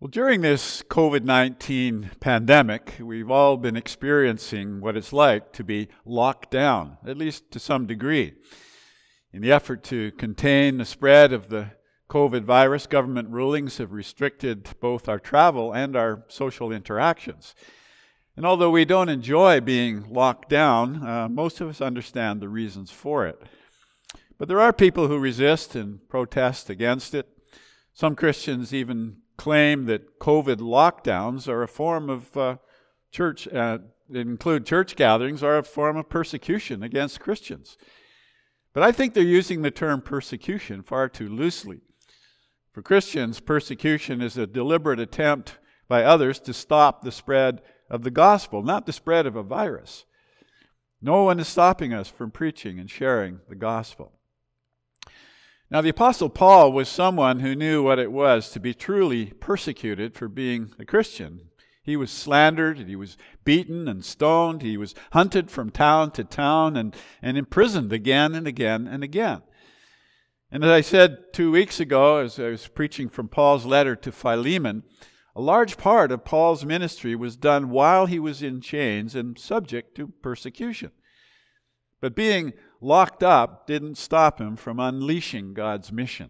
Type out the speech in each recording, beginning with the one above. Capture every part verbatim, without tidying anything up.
Well, during this COVID nineteen pandemic, we've all been experiencing what it's like to be locked down, at least to some degree. In the effort to contain the spread of the COVID virus, government rulings have restricted both our travel and our social interactions. And although we don't enjoy being locked down, uh, most of us understand the reasons for it. But there are people who resist and protest against it. Some Christians even claim that COVID lockdowns are a form of uh, church, uh, that include church gatherings, are a form of persecution against Christians. But I think they're using the term persecution far too loosely. For Christians, persecution is a deliberate attempt by others to stop the spread of the gospel, not the spread of a virus. No one is stopping us from preaching and sharing the gospel. Now, the Apostle Paul was someone who knew what it was to be truly persecuted for being a Christian. He was slandered, he was beaten and stoned, he was hunted from town to town and, and imprisoned again and again and again. And as I said two weeks ago, as I was preaching from Paul's letter to Philemon, a large part of Paul's ministry was done while he was in chains and subject to persecution. But being locked up didn't stop him from unleashing God's mission.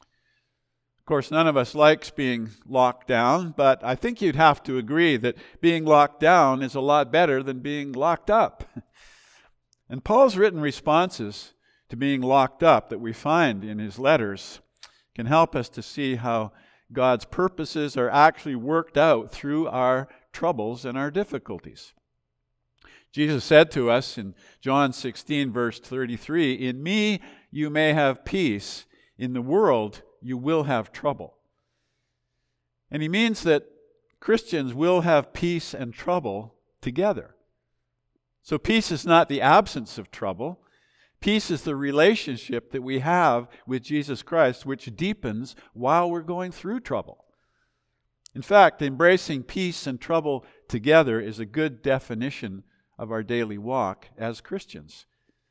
Of course, none of us likes being locked down, but I think you'd have to agree that being locked down is a lot better than being locked up. And Paul's written responses to being locked up that we find in his letters can help us to see how God's purposes are actually worked out through our troubles and our difficulties. Jesus said to us in John sixteen, verse thirty-three, "In me you may have peace. In the world you will have trouble." And he means that Christians will have peace and trouble together. So peace is not the absence of trouble. Peace is the relationship that we have with Jesus Christ, which deepens while we're going through trouble. In fact, embracing peace and trouble together is a good definition of our daily walk as Christians.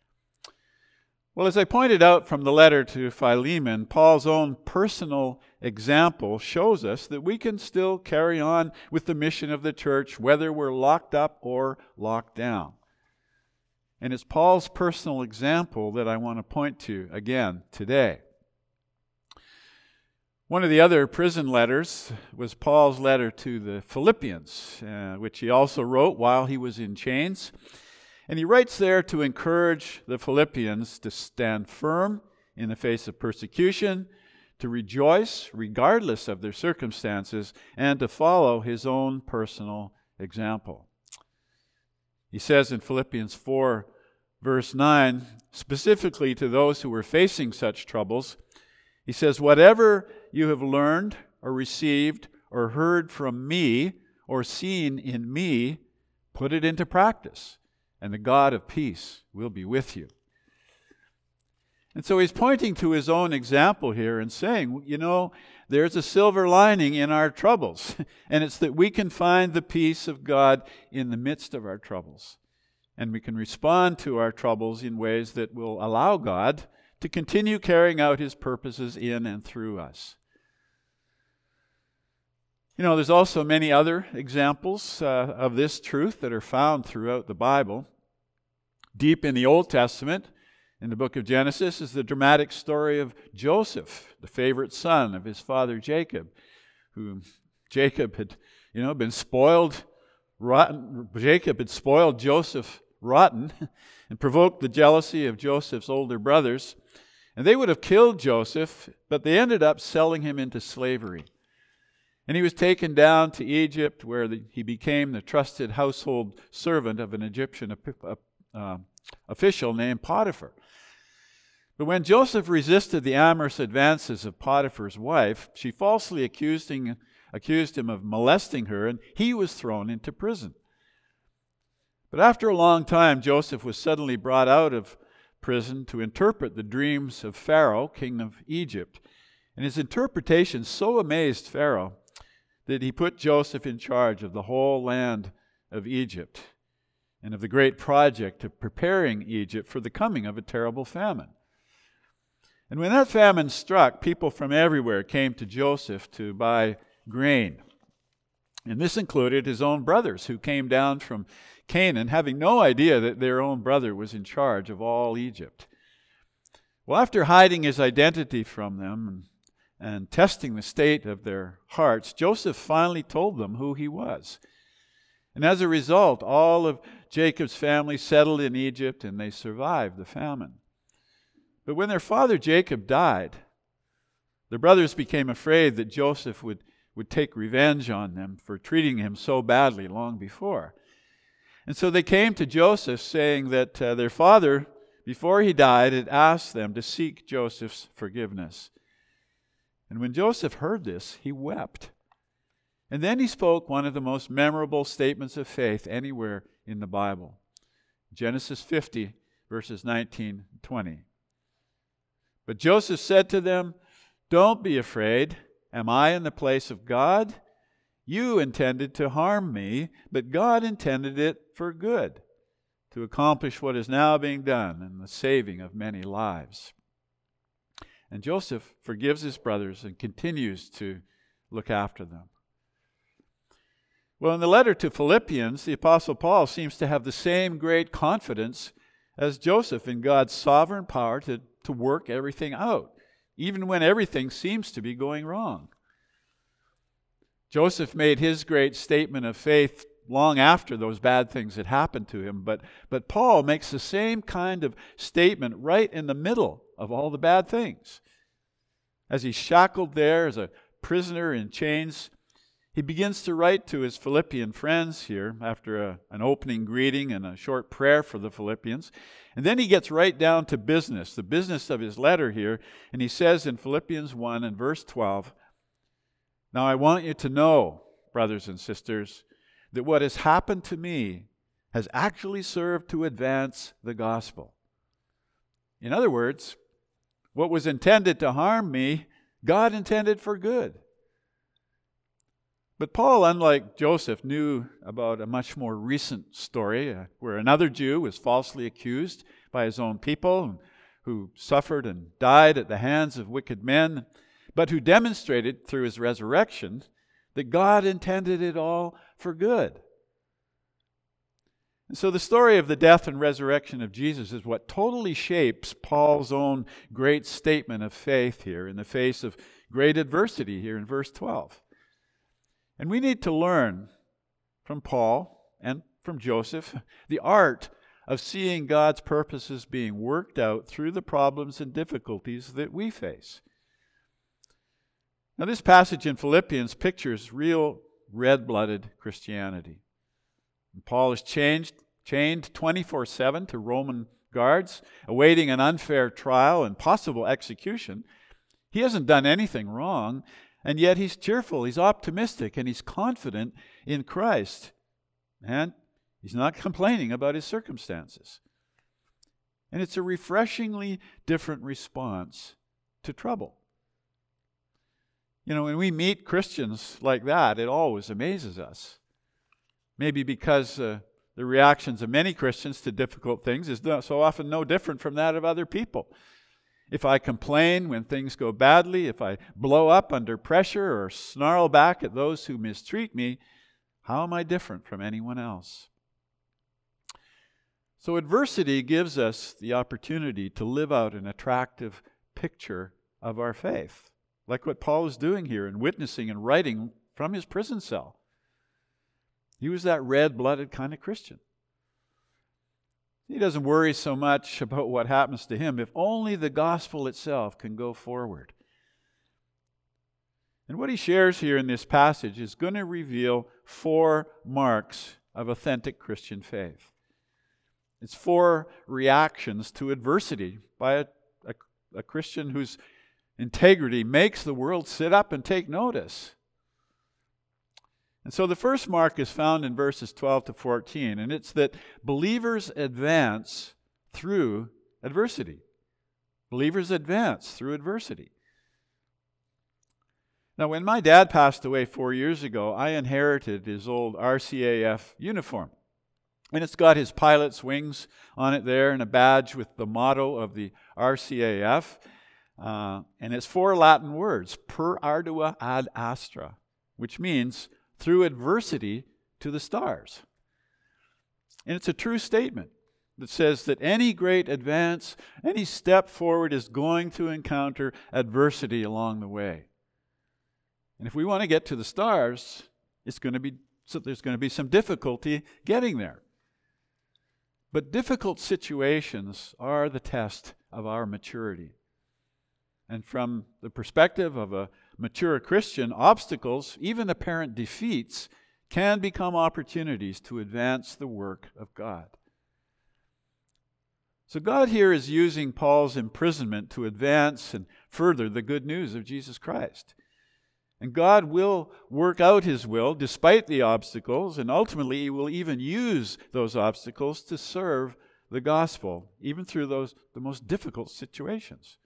Well, as I pointed out from the letter to Philemon, Paul's own personal example shows us that we can still carry on with the mission of the church, whether we're locked up or locked down. And it's Paul's personal example that I want to point to again today. One of the other prison letters was Paul's letter to the Philippians, uh, which he also wrote while he was in chains. And he writes there to encourage the Philippians to stand firm in the face of persecution, to rejoice regardless of their circumstances, and to follow his own personal example. He says in Philippians four, verse nine, specifically to those who were facing such troubles, he says, "Whatever you have learned or received or heard from me or seen in me, put it into practice, and the God of peace will be with you." And so he's pointing to his own example here and saying, you know, there's a silver lining in our troubles, and it's that we can find the peace of God in the midst of our troubles. And we can respond to our troubles in ways that will allow God to continue carrying out his purposes in and through us. You know, there's also many other examples uh, of this truth that are found throughout the Bible. Deep in the Old Testament, in the book of Genesis, is the dramatic story of Joseph, the favorite son of his father Jacob, who Jacob had, you know, been spoiled, rotten. Jacob had spoiled Joseph rotten and provoked the jealousy of Joseph's older brothers. And they would have killed Joseph, but they ended up selling him into slavery. And he was taken down to Egypt, where the, he became the trusted household servant of an Egyptian uh, official named Potiphar. But when Joseph resisted the amorous advances of Potiphar's wife, she falsely accused him, accused him of molesting her, and he was thrown into prison. But after a long time, Joseph was suddenly brought out of prison to interpret the dreams of Pharaoh, king of Egypt. And his interpretation so amazed Pharaoh that he put Joseph in charge of the whole land of Egypt and of the great project of preparing Egypt for the coming of a terrible famine. And when that famine struck, people from everywhere came to Joseph to buy grain And this included his own brothers who came down from Canaan, having no idea that their own brother was in charge of all Egypt. Well, after hiding his identity from them and, and testing the state of their hearts, Joseph finally told them who he was. And as a result, all of Jacob's family settled in Egypt and they survived the famine. But when their father Jacob died, the brothers became afraid that Joseph would, would take revenge on them for treating him so badly long before. And so they came to Joseph saying that uh, their father, before he died, had asked them to seek Joseph's forgiveness. And when Joseph heard this, he wept. And then he spoke one of the most memorable statements of faith anywhere in the Bible. Genesis fifty, verses nineteen and twenty. But Joseph said to them, "Don't be afraid. Am I in the place of God? You intended to harm me, but God intended it for good, to accomplish what is now being done in the saving of many lives." And Joseph forgives his brothers and continues to look after them. Well, in the letter to Philippians, the Apostle Paul seems to have the same great confidence as Joseph in God's sovereign power to, to work everything out, even when everything seems to be going wrong. Joseph made his great statement of faith long after those bad things had happened to him, but, but Paul makes the same kind of statement right in the middle of all the bad things. As he's shackled there as a prisoner in chains, he begins to write to his Philippian friends here after a, an opening greeting and a short prayer for the Philippians. And then he gets right down to business, the business of his letter here. And he says in Philippians one and verse twelve, "Now I want you to know, brothers and sisters, that what has happened to me has actually served to advance the gospel." In other words, what was intended to harm me, God intended for good. But Paul, unlike Joseph, knew about a much more recent story uh, where another Jew was falsely accused by his own people, who suffered and died at the hands of wicked men, but who demonstrated through his resurrection that God intended it all for good. And so the story of the death and resurrection of Jesus is what totally shapes Paul's own great statement of faith here in the face of great adversity here in verse twelve. And we need to learn from Paul and from Joseph the art of seeing God's purposes being worked out through the problems and difficulties that we face. Now, this passage in Philippians pictures real red-blooded Christianity. And Paul is changed, chained twenty-four seven to Roman guards, awaiting an unfair trial and possible execution. He hasn't done anything wrong, and yet he's cheerful, he's optimistic, and he's confident in Christ. And he's not complaining about his circumstances. And it's a refreshingly different response to trouble. You know, when we meet Christians like that, it always amazes us. Maybe because uh, the reactions of many Christians to difficult things is no, so often no different from that of other people. If I complain when things go badly, if I blow up under pressure or snarl back at those who mistreat me, how am I different from anyone else? So adversity gives us the opportunity to live out an attractive picture of our faith, like what Paul is doing here and witnessing and writing from his prison cell. He was that red-blooded kind of Christian. He doesn't worry so much about what happens to him if only the gospel itself can go forward. And what he shares here in this passage is going to reveal four marks of authentic Christian faith. It's four reactions to adversity by a, a, a Christian whose integrity makes the world sit up and take notice. And so the first mark is found in verses twelve to fourteen, and it's that believers advance through adversity. Believers advance through adversity. Now, when my dad passed away four years ago, I inherited his old R C A F uniform. And it's got his pilot's wings on it there and a badge with the motto of the R C A F. Uh, and it's four Latin words, per ardua ad astra, which means through adversity to the stars. And it's a true statement that says that any great advance, any step forward is going to encounter adversity along the way. And if we want to get to the stars, it's going to be so there's going to be some difficulty getting there. But difficult situations are the test of our maturity. And from the perspective of a mature Christian, obstacles, even apparent defeats, can become opportunities to advance the work of God. So God here is using Paul's imprisonment to advance and further the good news of Jesus Christ. And God will work out His will despite the obstacles, and ultimately He will even use those obstacles to serve the gospel, even through those the most difficult situations.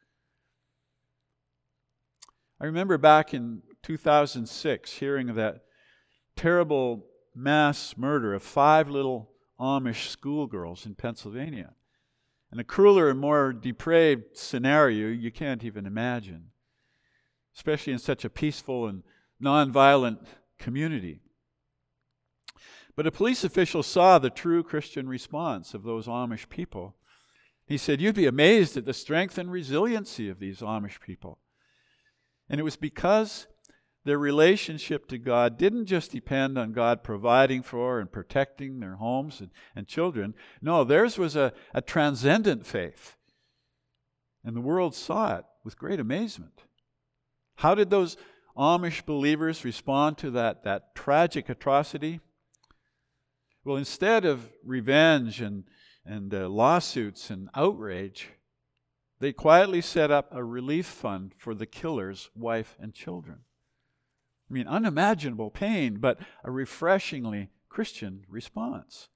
I remember back in two thousand six hearing of that terrible mass murder of five little Amish schoolgirls in Pennsylvania. And a crueler and more depraved scenario you can't even imagine, especially in such a peaceful and nonviolent community. But a police official saw the true Christian response of those Amish people. He said, "You'd be amazed at the strength and resiliency of these Amish people." And it was because their relationship to God didn't just depend on God providing for and protecting their homes and, and children. No, theirs was a, a transcendent faith. And the world saw it with great amazement. How did those Amish believers respond to that, that tragic atrocity? Well, instead of revenge and, and uh, lawsuits and outrage, they quietly set up a relief fund for the killer's wife and children. I mean, unimaginable pain, but a refreshingly Christian response.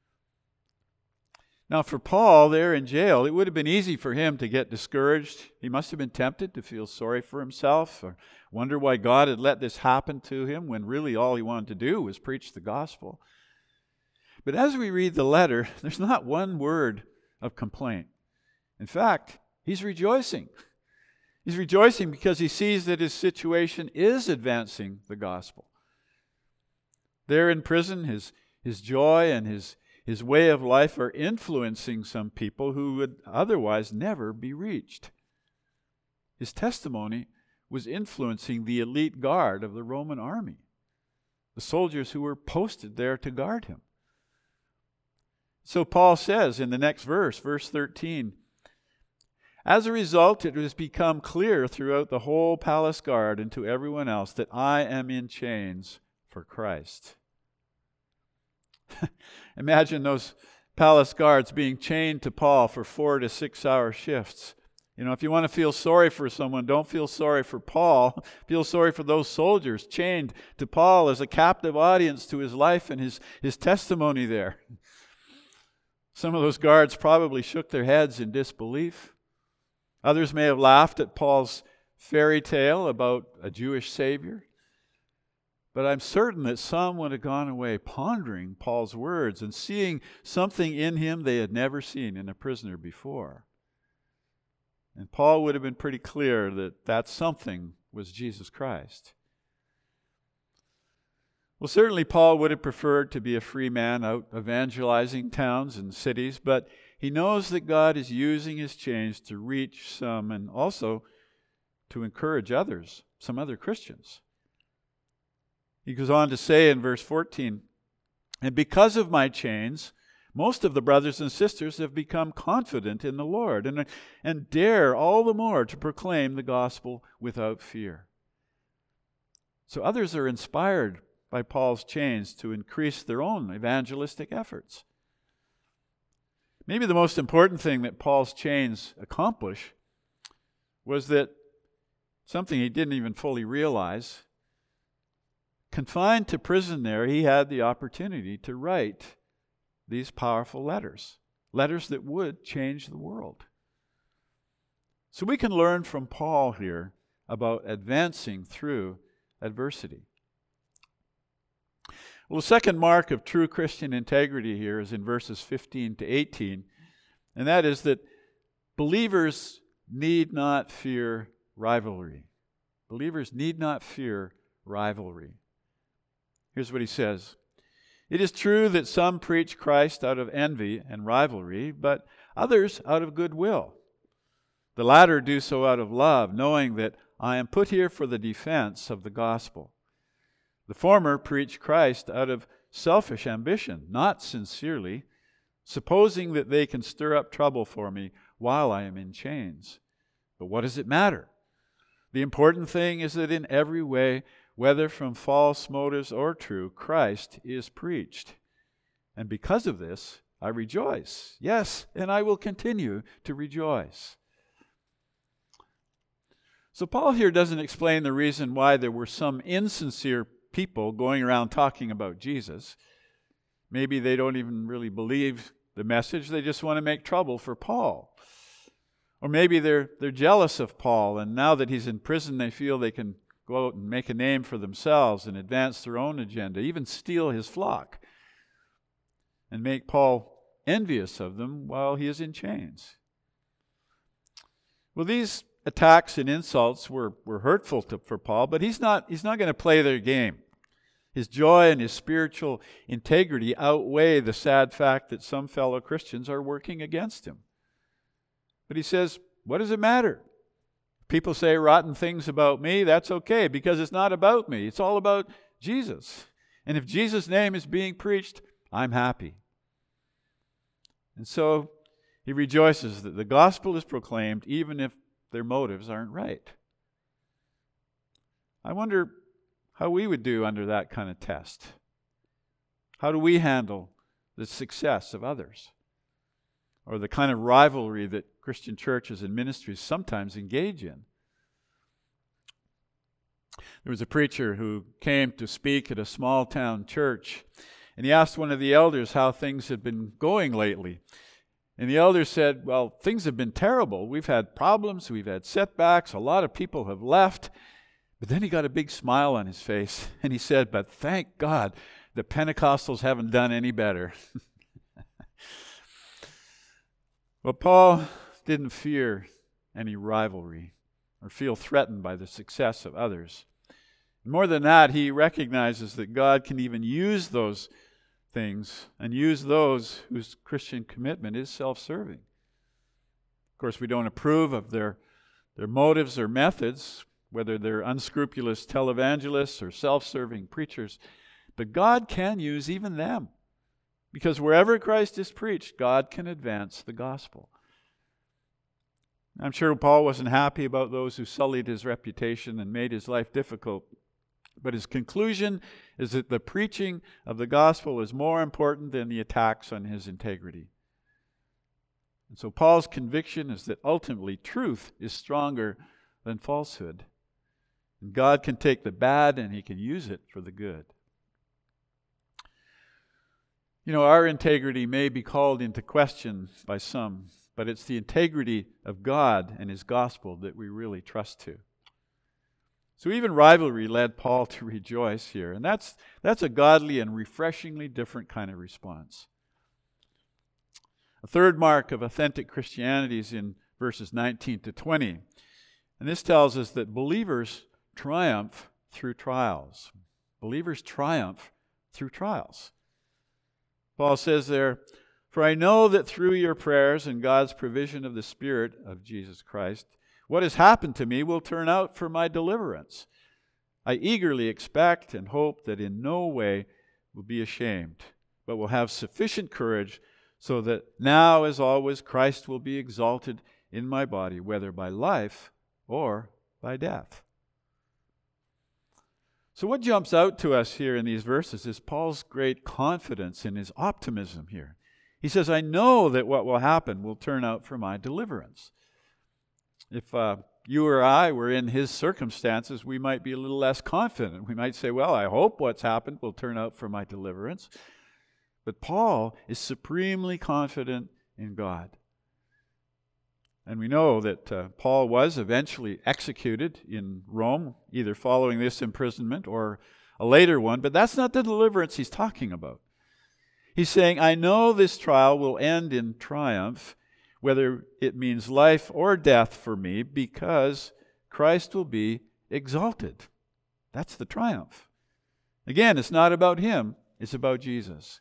Now, for Paul there in jail, it would have been easy for him to get discouraged. He must have been tempted to feel sorry for himself or wonder why God had let this happen to him when really all he wanted to do was preach the gospel. But as we read the letter, there's not one word of complaint. In fact, he's rejoicing. He's rejoicing because he sees that his situation is advancing the gospel. There in prison, his, his joy and his, his way of life are influencing some people who would otherwise never be reached. His testimony was influencing the elite guard of the Roman army, the soldiers who were posted there to guard him. So Paul says in the next verse, verse thirteen, "As a result, it has become clear throughout the whole palace guard and to everyone else that I am in chains for Christ." Imagine those palace guards being chained to Paul for four to six hour shifts. You know, if you want to feel sorry for someone, don't feel sorry for Paul. Feel sorry for those soldiers chained to Paul as a captive audience to his life and his, his testimony there. Some of those guards probably shook their heads in disbelief. Others may have laughed at Paul's fairy tale about a Jewish Savior. But I'm certain that some would have gone away pondering Paul's words and seeing something in him they had never seen in a prisoner before. And Paul would have been pretty clear that that something was Jesus Christ. Well, certainly Paul would have preferred to be a free man out evangelizing towns and cities, but he knows that God is using his chains to reach some and also to encourage others, some other Christians. He goes on to say in verse fourteen, "And because of my chains, most of the brothers and sisters have become confident in the Lord and, and dare all the more to proclaim the gospel without fear." So others are inspired by Paul's chains to increase their own evangelistic efforts. Maybe the most important thing that Paul's chains accomplish was that something he didn't even fully realize. Confined to prison there, he had the opportunity to write these powerful letters, letters that would change the world. So we can learn from Paul here about advancing through adversity. Well, the second mark of true Christian integrity here is in verses fifteen to eighteen, and that is that believers need not fear rivalry. Believers need not fear rivalry. Here's what he says. It is true that some preach Christ out of envy and rivalry, but others out of goodwill. The latter do so out of love, knowing that I am put here for the defense of the gospel. The former preach Christ out of selfish ambition, not sincerely, supposing that they can stir up trouble for me while I am in chains. But what does it matter? The important thing is that in every way, whether from false motives or true, Christ is preached. And because of this, I rejoice. Yes, and I will continue to rejoice. So Paul here doesn't explain the reason why there were some insincere people going around talking about Jesus. Maybe they don't even really believe the message. They just want to make trouble for Paul. Or maybe they're they're jealous of Paul, and now that he's in prison, they feel they can go out and make a name for themselves and advance their own agenda, even steal his flock, and make Paul envious of them while he is in chains. Well, these attacks and insults were, were hurtful to, for Paul, but he's not, he's not going to play their game. His joy and his spiritual integrity outweigh the sad fact that some fellow Christians are working against him. But he says, what does it matter? People say rotten things about me, that's okay, because it's not about me. It's all about Jesus. And if Jesus' name is being preached, I'm happy. And so he rejoices that the gospel is proclaimed even if their motives aren't right. I wonder how we would do under that kind of test. How do we handle the success of others? Or the kind of rivalry that Christian churches and ministries sometimes engage in? There was a preacher who came to speak at a small town church, and he asked one of the elders how things had been going lately. And the elder said, well, things have been terrible. We've had problems, we've had setbacks, a lot of people have left. But then he got a big smile on his face, and he said, but thank God the Pentecostals haven't done any better. Well, Paul didn't fear any rivalry or feel threatened by the success of others. More than that, he recognizes that God can even use those things and use those whose Christian commitment is self-serving. Of course, we don't approve of their, their motives or methods, whether they're unscrupulous televangelists or self-serving preachers, but God can use even them. Because wherever Christ is preached, God can advance the gospel. I'm sure Paul wasn't happy about those who sullied his reputation and made his life difficult. But his conclusion is that the preaching of the gospel is more important than the attacks on his integrity. And so Paul's conviction is that ultimately truth is stronger than falsehood. And God can take the bad and he can use it for the good. You know, our integrity may be called into question by some, but it's the integrity of God and his gospel that we really trust to. So even rivalry led Paul to rejoice here, and that's that's a godly and refreshingly different kind of response. A third mark of authentic Christianity is in verses nineteen to twenty, and this tells us that believers triumph through trials. Believers triumph through trials. Paul says there, for I know that through your prayers and God's provision of the Spirit of Jesus Christ, what has happened to me will turn out for my deliverance. I eagerly expect and hope that in no way will be ashamed, but will have sufficient courage so that now, as always, Christ will be exalted in my body, whether by life or by death. So what jumps out to us here in these verses is Paul's great confidence and his optimism here. He says, I know that what will happen will turn out for my deliverance. If uh, you or I were in his circumstances, we might be a little less confident. We might say, well, I hope what's happened will turn out for my deliverance. But Paul is supremely confident in God. And we know that uh, Paul was eventually executed in Rome, either following this imprisonment or a later one, but that's not the deliverance he's talking about. He's saying, I know this trial will end in triumph, whether it means life or death for me, because Christ will be exalted. That's the triumph. Again, it's not about him, it's about Jesus.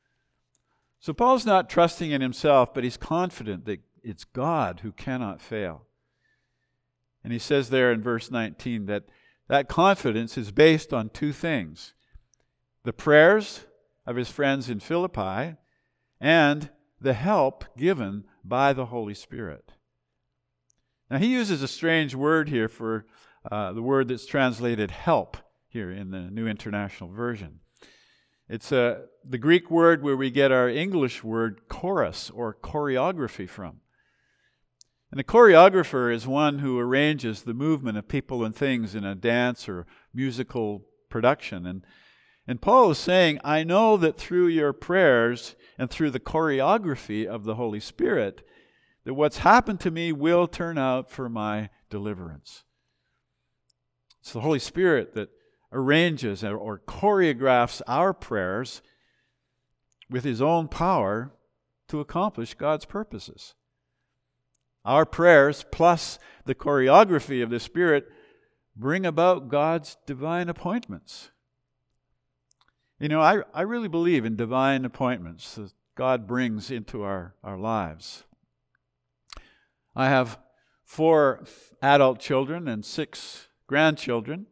So Paul's not trusting in himself, but he's confident that it's God who cannot fail. And he says there in verse nineteen that that confidence is based on two things: the prayers of his friends in Philippi and the help given by the Holy Spirit. Now he uses a strange word here for uh, the word that's translated help here in the New International Version. It's uh, the Greek word where we get our English word chorus or choreography from. And a choreographer is one who arranges the movement of people and things in a dance or musical production. And, and Paul is saying, I know that through your prayers and through the choreography of the Holy Spirit, that what's happened to me will turn out for my deliverance. It's the Holy Spirit that arranges or choreographs our prayers with his own power to accomplish God's purposes. Our prayers plus the choreography of the Spirit bring about God's divine appointments. You know, I, I really believe in divine appointments that God brings into our, our lives. I have four adult children and six grandchildren,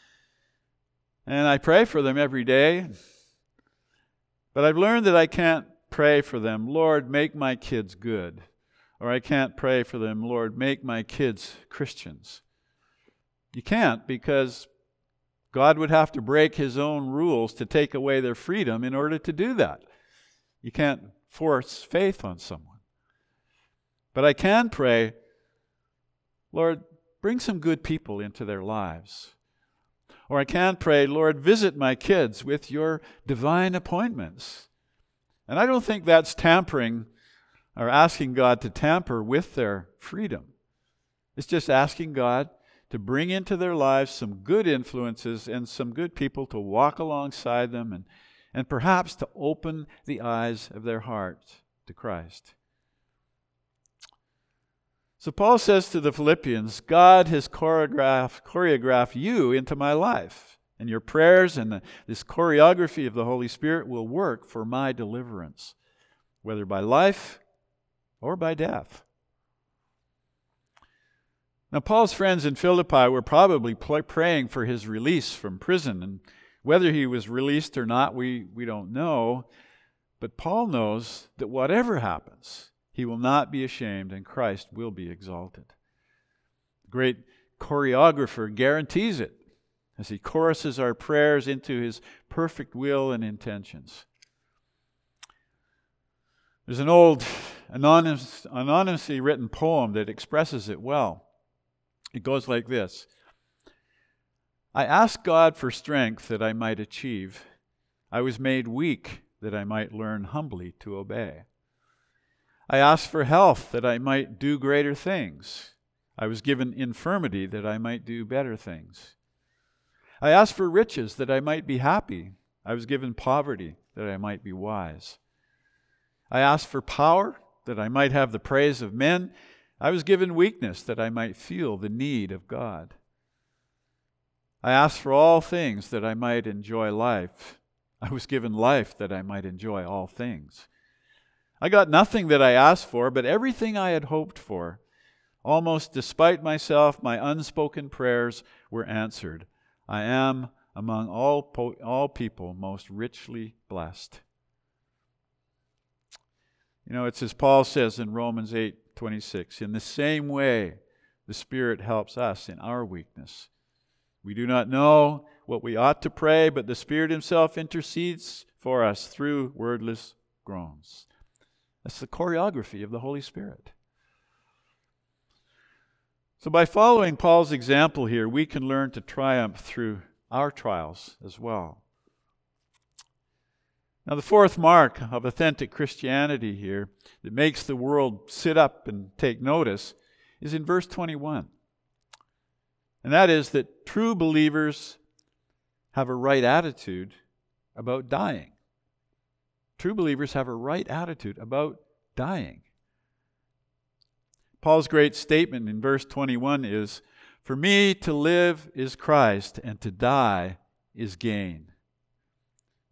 and I pray for them every day. But I've learned that I can't pray for them, Lord, make my kids good. Or I can't pray for them, Lord, make my kids Christians. You can't, because God would have to break his own rules to take away their freedom in order to do that. You can't force faith on someone. But I can pray, Lord, bring some good people into their lives. Or I can pray, Lord, visit my kids with your divine appointments. And I don't think that's tampering or asking God to tamper with their freedom. It's just asking God to bring into their lives some good influences and some good people to walk alongside them and, and perhaps to open the eyes of their hearts to Christ. So Paul says to the Philippians, God has choreographed, choreographed you into my life, and your prayers and the, this choreography of the Holy Spirit will work for my deliverance, whether by life or by death. Now, Paul's friends in Philippi were probably pl- praying for his release from prison, and whether he was released or not, we, we don't know. But Paul knows that whatever happens, he will not be ashamed, and Christ will be exalted. The great choreographer guarantees it as he choruses our prayers into his perfect will and intentions. There's an old anonymous, anonymously written poem that expresses it well. It goes like this: I asked God for strength that I might achieve. I was made weak that I might learn humbly to obey. I asked for health that I might do greater things. I was given infirmity that I might do better things. I asked for riches that I might be happy. I was given poverty that I might be wise. I asked for power that I might have the praise of men. I was given weakness that I might feel the need of God. I asked for all things that I might enjoy life. I was given life that I might enjoy all things. I got nothing that I asked for, but everything I had hoped for. Almost despite myself, my unspoken prayers were answered. I am among all po- all people most richly blessed. You know, it's as Paul says in Romans eight twenty-six, in the same way the Spirit helps us in our weakness. We do not know what we ought to pray, but the Spirit himself intercedes for us through wordless groans. That's the choreography of the Holy Spirit. So by following Paul's example here, we can learn to triumph through our trials as well. Now, the fourth mark of authentic Christianity here that makes the world sit up and take notice is in verse twenty-one. And that is that true believers have a right attitude about dying. True believers have a right attitude about dying. Paul's great statement in verse twenty-one is, "For me to live is Christ, and to die is gain."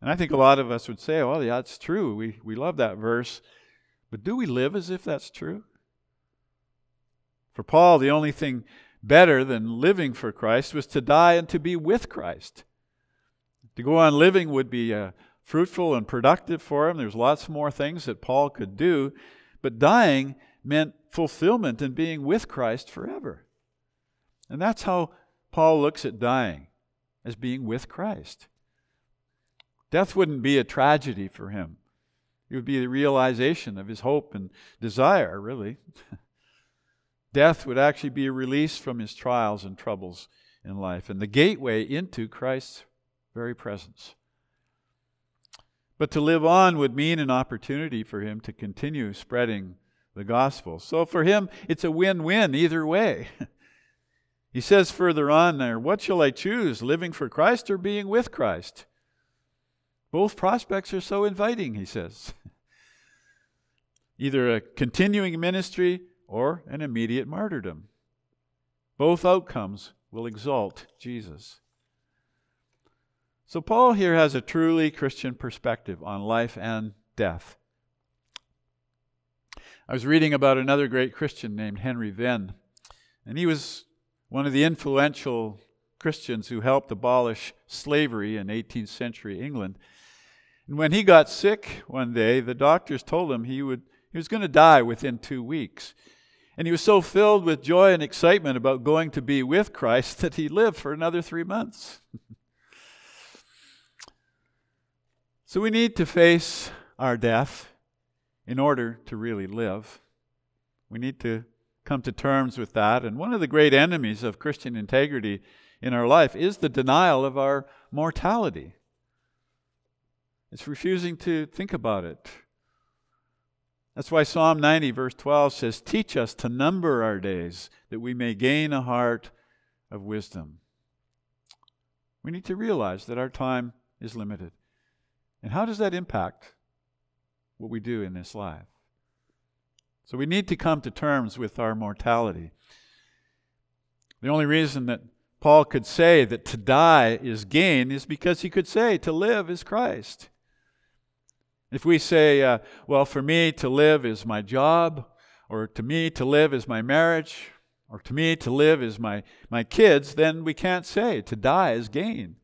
And I think a lot of us would say, well, yeah, it's true. We, we love that verse. But do we live as if that's true? For Paul, the only thing better than living for Christ was to die and to be with Christ. To go on living would be uh, fruitful and productive for him. There's lots more things that Paul could do. But dying meant fulfillment and being with Christ forever. And that's how Paul looks at dying, as being with Christ. Death wouldn't be a tragedy for him. It would be the realization of his hope and desire, really. Death would actually be a release from his trials and troubles in life and the gateway into Christ's very presence. But to live on would mean an opportunity for him to continue spreading the gospel. So for him, it's a win-win either way. He says further on there, what shall I choose, living for Christ or being with Christ? Both prospects are so inviting, he says. Either a continuing ministry or an immediate martyrdom. Both outcomes will exalt Jesus. So Paul here has a truly Christian perspective on life and death. I was reading about another great Christian named Henry Venn, and he was one of the influential Christians who helped abolish slavery in eighteenth century England. And when he got sick one day, the doctors told him he would he was going to die within two weeks. And he was so filled with joy and excitement about going to be with Christ that he lived for another three months. So we need to face our death in order to really live. We need to come to terms with that. And one of the great enemies of Christian integrity in our life is the denial of our mortality. It's refusing to think about it. That's why Psalm ninety verse twelve says, teach us to number our days that we may gain a heart of wisdom. We need to realize that our time is limited. And how does that impact what we do in this life? So we need to come to terms with our mortality. The only reason that Paul could say that to die is gain is because he could say to live is Christ. If we say, uh, well, for me to live is my job, or to me to live is my marriage, or to me to live is my, my kids, then we can't say to die is gain.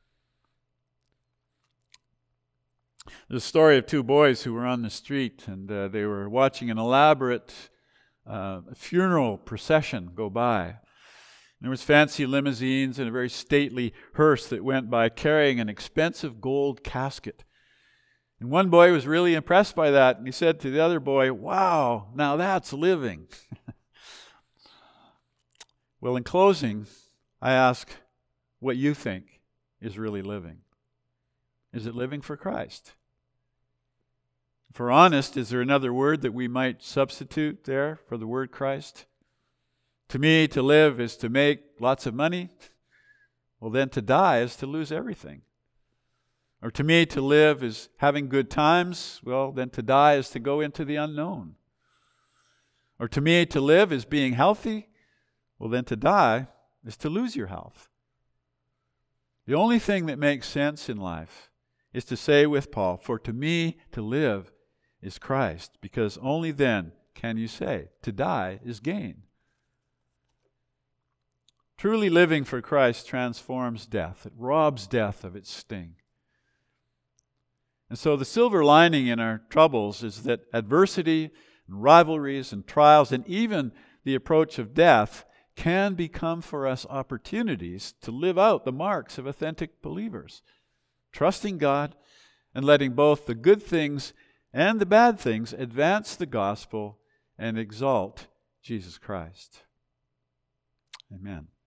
There's a story of two boys who were on the street, and uh, they were watching an elaborate uh, funeral procession go by. There was fancy limousines and a very stately hearse that went by carrying an expensive gold casket. And one boy was really impressed by that, and he said to the other boy, wow, now that's living. Well, in closing, I ask what you think is really living. Is it living for Christ? If we're honest, is there another word that we might substitute there for the word Christ? To me, to live is to make lots of money. Well, then to die is to lose everything. Or to me, to live is having good times. Well, then to die is to go into the unknown. Or to me, to live is being healthy. Well, then to die is to lose your health. The only thing that makes sense in life is to say with Paul, for to me to live is Christ, because only then can you say, to die is gain. Truly living for Christ transforms death. It robs death of its sting. And so the silver lining in our troubles is that adversity and rivalries and trials and even the approach of death can become for us opportunities to live out the marks of authentic believers, trusting God and letting both the good things and the bad things advance the gospel and exalt Jesus Christ. Amen.